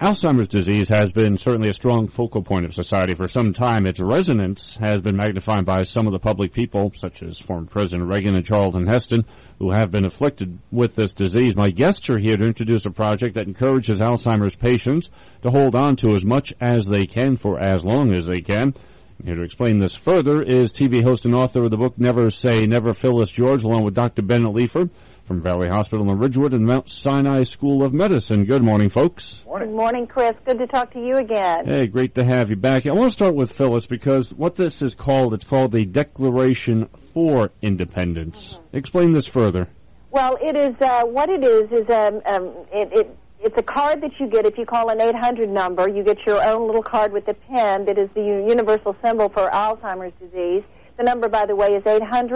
Alzheimer's disease has been certainly a strong focal point of society for some time. Its resonance has been magnified by some of the public people, such as former President Reagan and Charlton Heston, who have been afflicted with this disease. My guests are here to introduce a project that encourages Alzheimer's patients to hold on to as much as they can for as long as they can. Here to explain this further is TV host and author of the book Never Say Never, Phyllis George, along with Dr. Bennett Leifer from Valley Hospital in Ridgewood and Mount Sinai School of Medicine. Good morning, folks. Good morning, Chris. Good to talk to you again. Hey, great to have you back. I want to start with Phyllis because what this is called, it's called the Declaration for Independence. Explain this further. Well, it is what it is it's a card that you get if you call an 800 number. You get your own little card with a pen that is the universal symbol for Alzheimer's disease. The number, by the way, is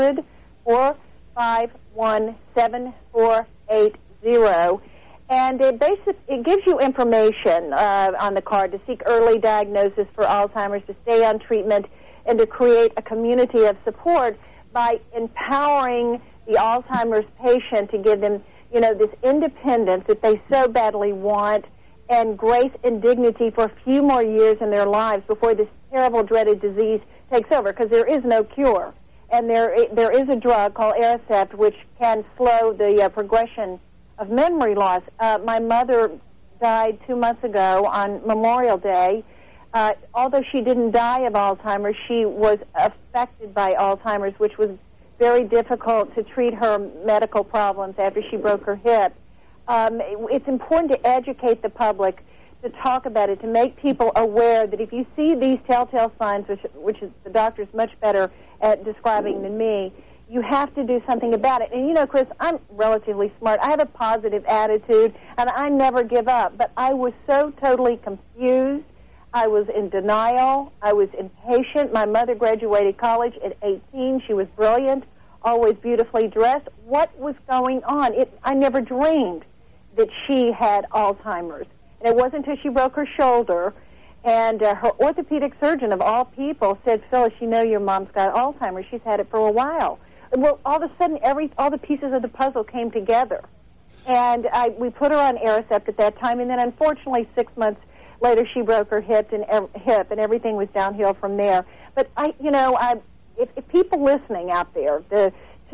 800-451-7480. And it gives you information on the card to seek early diagnosis for Alzheimer's, to stay on treatment, and to create a community of support by empowering the Alzheimer's patient to give them, this independence that they so badly want, and grace and dignity for a few more years in their lives before this terrible, dreaded disease takes over, because there is no cure. And there is a drug called Aricept which can slow the progression of memory loss. My mother died 2 months ago on Memorial Day. Although she didn't die of Alzheimer's, she was affected by Alzheimer's, which was very difficult to treat her medical problems after she broke her hip. It's important to educate the public, to talk about it, to make people aware that if you see these telltale signs, which is the doctor's much better at describing than me, you have to do something about it. And, Chris, I'm relatively smart. I have a positive attitude, and I never give up. But I was so totally confused. I was in denial. I was impatient. My mother graduated college at 18. She was brilliant, always beautifully dressed. What was going on? I never dreamed that she had Alzheimer's. And it wasn't until she broke her shoulder, and her orthopedic surgeon, of all people, said, Phyllis, your mom's got Alzheimer's. She's had it for a while. Well, all of a sudden, all the pieces of the puzzle came together. And we put her on Aricept at that time, and then unfortunately 6 months later she broke her hip, and everything was downhill from there. But if people listening out there, the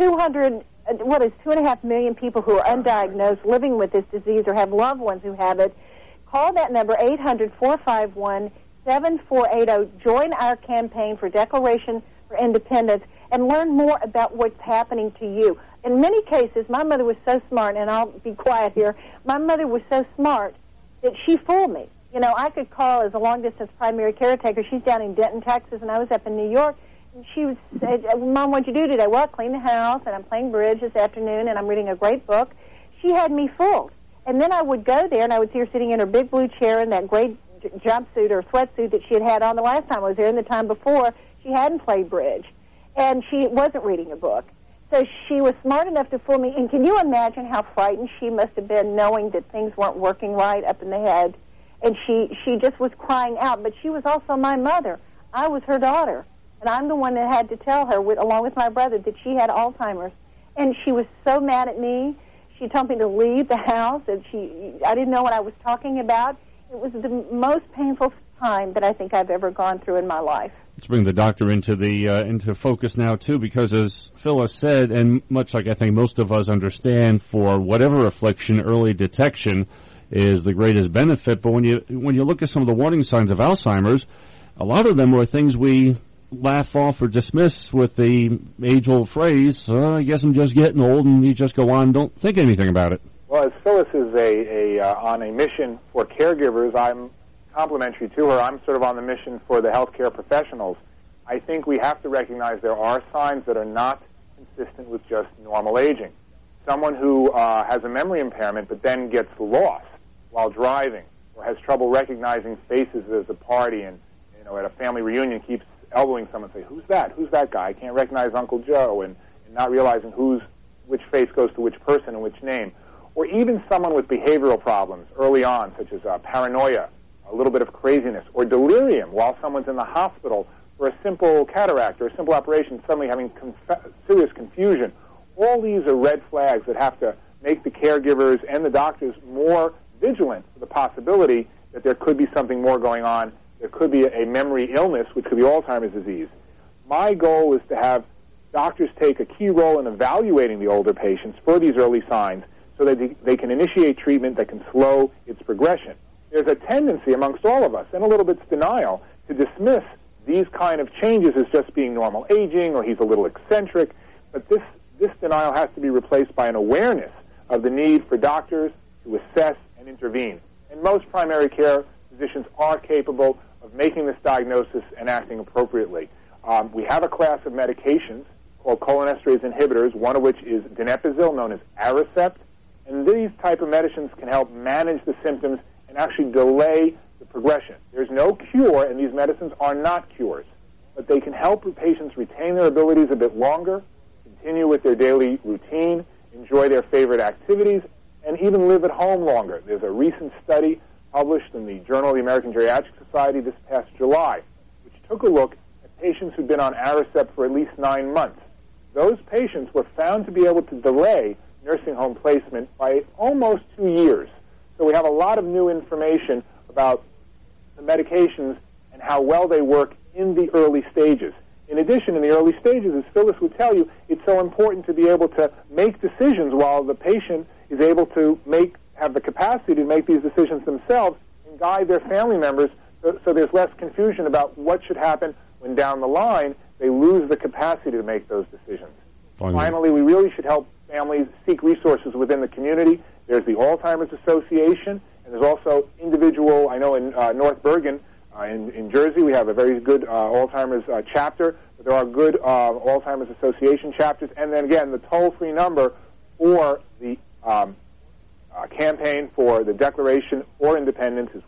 2.5 million people who are undiagnosed, living with this disease, or have loved ones who have it, call that number, 800-451-7480. Join our campaign for Declaration for Independence and learn more about what's happening to you. In many cases, my mother was so smart, and I'll be quiet here, my mother was so smart that she fooled me. I could call as a long-distance primary caretaker. She's down in Denton, Texas, and I was up in New York. And she would say, Mom, what'd you do today? Well, I cleaned the house, and I'm playing bridge this afternoon, and I'm reading a great book. She had me fooled. And then I would go there, and I would see her sitting in her big blue chair in that great jumpsuit or sweatsuit that she had on the last time I was there, and the time before she hadn't played bridge. And she wasn't reading a book. So she was smart enough to fool me. And can you imagine how frightened she must have been, knowing that things weren't working right up in the head? And she just was crying out. But she was also my mother. I was her daughter. And I'm the one that had to tell her, along with my brother, that she had Alzheimer's. And she was so mad at me. She told me to leave the house, and I didn't know what I was talking about. It was the most painful time that I think I've ever gone through in my life. Let's bring the doctor into focus now, too, because as Phyllis said, and much like I think most of us understand, for whatever affliction, early detection is the greatest benefit. But when you look at some of the warning signs of Alzheimer's, a lot of them are things we laugh off or dismiss with the age-old phrase, I guess I'm just getting old, and you just go on and don't think anything about it. Well, as Phyllis is on a mission for caregivers, I'm complimentary to her. I'm sort of on the mission for the healthcare professionals. I think we have to recognize there are signs that are not consistent with just normal aging. Someone who has a memory impairment but then gets lost while driving, or has trouble recognizing faces at a party, and at a family reunion keeps elbowing someone and say, who's that? Who's that guy? I can't recognize Uncle Joe, and not realizing which face goes to which person and which name. Or even someone with behavioral problems early on, such as paranoia, a little bit of craziness, or delirium while someone's in the hospital for a simple cataract or a simple operation, suddenly having serious confusion. All these are red flags that have to make the caregivers and the doctors more vigilant for the possibility that there could be something more going on. There could be a memory illness, which could be Alzheimer's disease. My goal is to have doctors take a key role in evaluating the older patients for these early signs so that they can initiate treatment that can slow its progression. There's a tendency amongst all of us, and a little bit's denial, to dismiss these kind of changes as just being normal aging or he's a little eccentric. But this denial has to be replaced by an awareness of the need for doctors to assess and intervene. And most primary care physicians are capable of making this diagnosis and acting appropriately. We have a class of medications called cholinesterase inhibitors, one of which is donepezil, known as Aricept. And these type of medicines can help manage the symptoms and actually delay the progression. There's no cure, and these medicines are not cures. But they can help patients retain their abilities a bit longer, continue with their daily routine, enjoy their favorite activities, and even live at home longer. There's a recent study published in the Journal of the American Geriatric Society this past July, which took a look at patients who'd been on Aricept for at least 9 months. Those patients were found to be able to delay nursing home placement by almost 2 years. So we have a lot of new information about the medications and how well they work in the early stages. In addition, in the early stages, as Phyllis would tell you, it's so important to be able to make decisions while the patient is able to have the capacity to make these decisions themselves and guide their family members so there's less confusion about what should happen when down the line they lose the capacity to make those decisions. Finally, we really should help families seek resources within the community. There's the Alzheimer's Association, and there's also individual, I know in North Bergen, in Jersey, we have a very good Alzheimer's chapter, but there are good Alzheimer's Association chapters. And then again, the toll-free number for the campaign for the Declaration for Independence is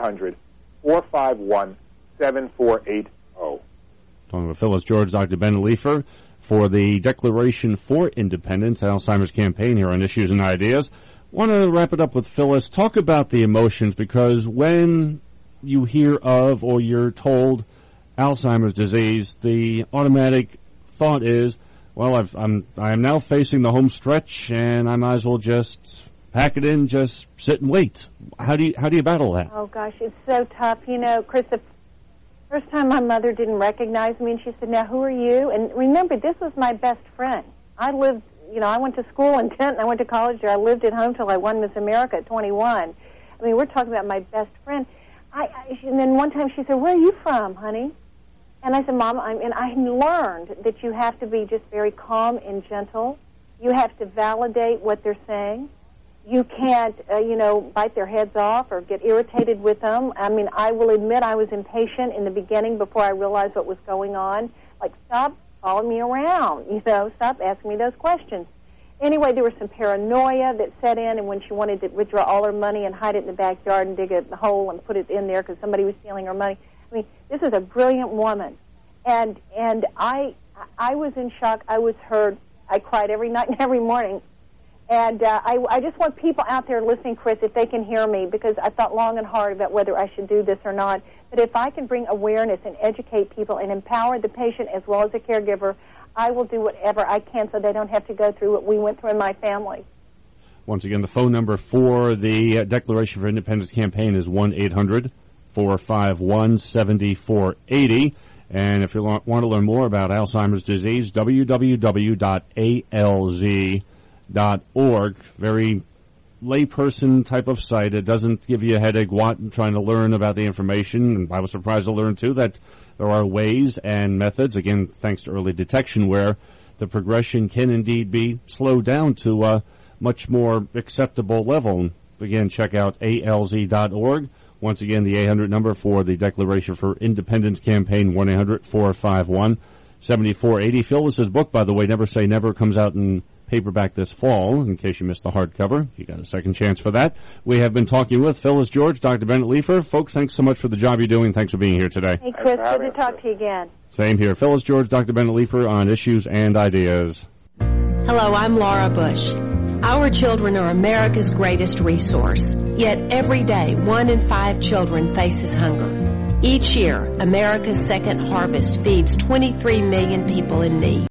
1-800-451-7480. Talking with Phyllis George, Dr. Ben Leifer, for the Declaration for Independence, Alzheimer's campaign here on Issues and Ideas. Want to wrap it up with Phyllis. Talk about the emotions, because when you hear of or you're told Alzheimer's disease, the automatic thought is, well, I am now facing the home stretch, and I might as well just pack it in, just sit and wait. How do you battle that? Oh gosh, it's so tough. You know, Chris, the first time my mother didn't recognize me, and she said, "Now who are you?" And remember, this was my best friend. I went to school in Denton. I went to college there. I lived at home till I won Miss America at 21. I mean, we're talking about my best friend. And then one time she said, "Where are you from, honey?" And I said, "Mom," and I learned that you have to be just very calm and gentle. You have to validate what they're saying. You can't, bite their heads off or get irritated with them. I mean, I will admit I was impatient in the beginning before I realized what was going on. Like, stop following me around, stop asking me those questions. Anyway, there was some paranoia that set in, and when she wanted to withdraw all her money and hide it in the backyard and dig a hole and put it in there because somebody was stealing her money. I mean, this is a brilliant woman. And I was in shock. I was hurt. I cried every night and every morning. And I just want people out there listening, Chris, if they can hear me, because I thought long and hard about whether I should do this or not. But if I can bring awareness and educate people and empower the patient as well as the caregiver, I will do whatever I can so they don't have to go through what we went through in my family. Once again, the phone number for the Declaration for Independence campaign is 1-800-451-7480. And if you want to learn more about Alzheimer's disease, www.alz.org. Very layperson type of site. It doesn't give you a headache trying to learn about the information. And I was surprised to learn, too, that there are ways and methods, again, thanks to early detection, where the progression can indeed be slowed down to a much more acceptable level. Again, check out alz.org. Once again, the 800 number for the Declaration for Independence campaign, 1-800-451-7480. Phyllis's book, by the way, Never Say Never, comes out in paperback this fall, in case you missed the hardcover. You got a second chance for that. We have been talking with Phyllis George, Dr. Bennett Leifer. Folks, thanks so much for the job you're doing. Thanks for being here today. Hey, Chris, good to talk to you again. Same here. Phyllis George, Dr. Bennett Leifer on Issues and Ideas. Hello, I'm Laura Bush. Our children are America's greatest resource. Yet every day, 1 in 5 children faces hunger. Each year, America's Second Harvest feeds 23 million people in need.